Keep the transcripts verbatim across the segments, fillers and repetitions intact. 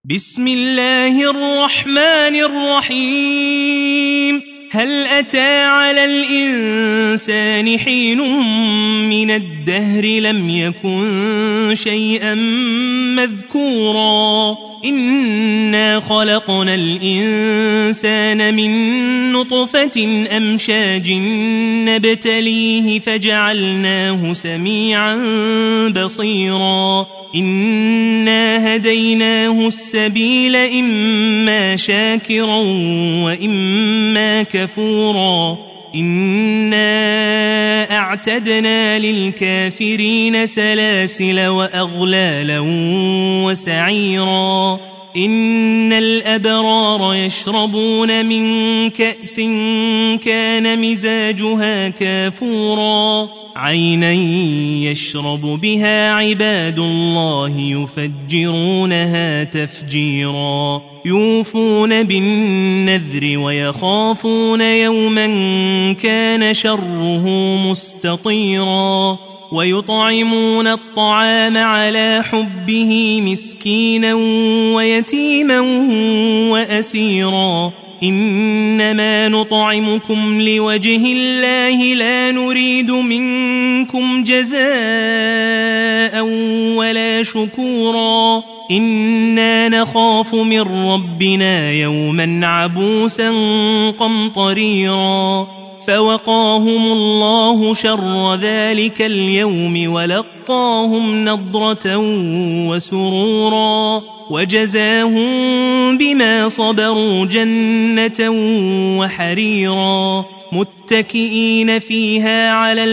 بسم الله الرحمن الرحيم. هل أتى على الإنسان حين من الدهر لم يكن شيئا مذكورا إنا خلقنا الإنسان من نطفة أمشاج نبتليه فجعلناه سميعا بصيرا إنا هديناه السبيل إما شاكرا وإما كفورا إنا أعتدنا للكافرين سلاسل وأغلالا وسعيرا إن الأبرار يشربون من كأس كان مزاجها كافورا عينا يشرب بها عباد الله يفجرونها تفجيرا يوفون بالنذر ويخافون يوما كان شره مستطيرا ويطعمون الطعام على حبه مسكينا ويتيما وأسيرا إنما نطعمكم لوجه الله لا نريد منكم جزاء ولا شكورا إنا نخاف من ربنا يوما عبوسا قمطريرا فوقاهم الله شر ذلك اليوم ولقاهم نضرة وسرورا وجزاهم بما صبروا جنة وحريرا متكئين فيها على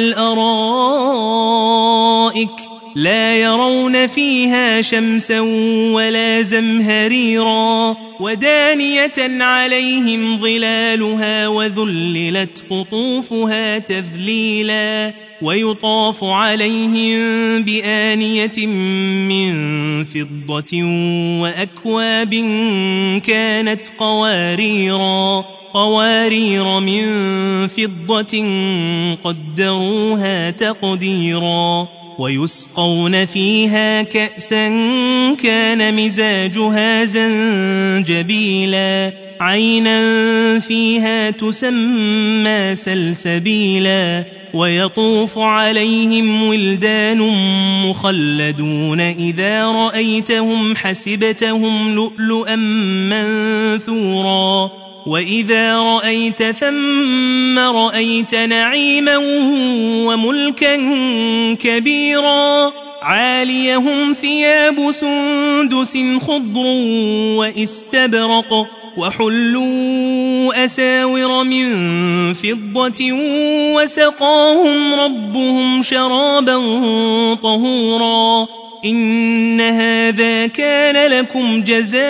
الأرائك لا يرون فيها شمسا ولا زمهريرا ودانية عليهم ظلالها وذللت قطوفها تذليلا ويطاف عليهم بآنية من فضة وأكواب كانت قواريرا قوارير من فضة قدروها تقديرا ويسقون فيها كأسا كان مزاجها زنجبيلا عينا فيها تسمى سلسبيلا ويطوف عليهم ولدان مخلدون إذا رأيتهم حسبتهم لؤلؤا منثورا وإذا رأيت ثم رأيت نعيما وملكا كبيرا عاليهم ثياب سندس خضر واستبرق وحلوا أساور من فضة وسقاهم ربهم شرابا طهورا إن هذا كان لكم جزاء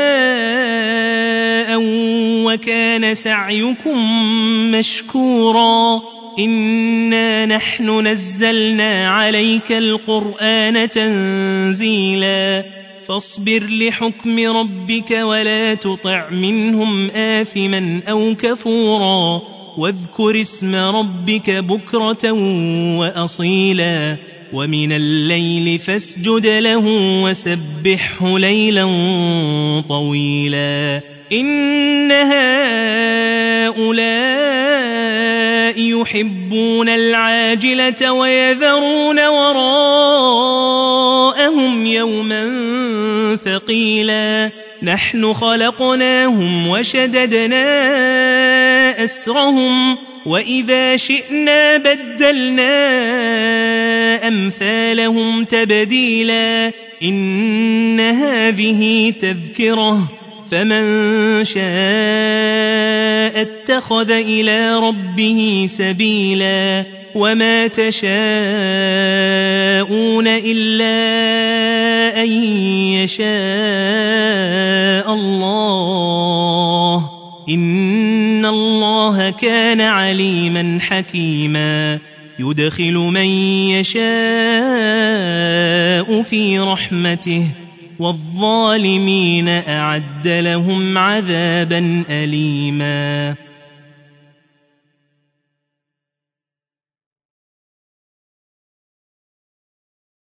وكان سعيكم مشكورا إنا نحن نزلنا عليك القرآن تنزيلا فاصبر لحكم ربك ولا تطع منهم آثما أو كفورا واذكر اسم ربك بكرة وأصيلا ومن الليل فاسجد له وسبحه ليلا طويلا إن هؤلاء يحبون العاجلة ويذرون وراءهم يوما ثقيلا نحن خلقناهم وشددنا أسرهم وإذا شئنا بدلنا أمثالهم تبديلا إن هذه تذكرة فمن شاء اتخذ إلى ربه سبيلا وما تشاءون إلا أن يشاء الله إن الله كان عليما حكيما يدخل من يشاء في رحمته والظالمين أعد لهم عذابا أليما.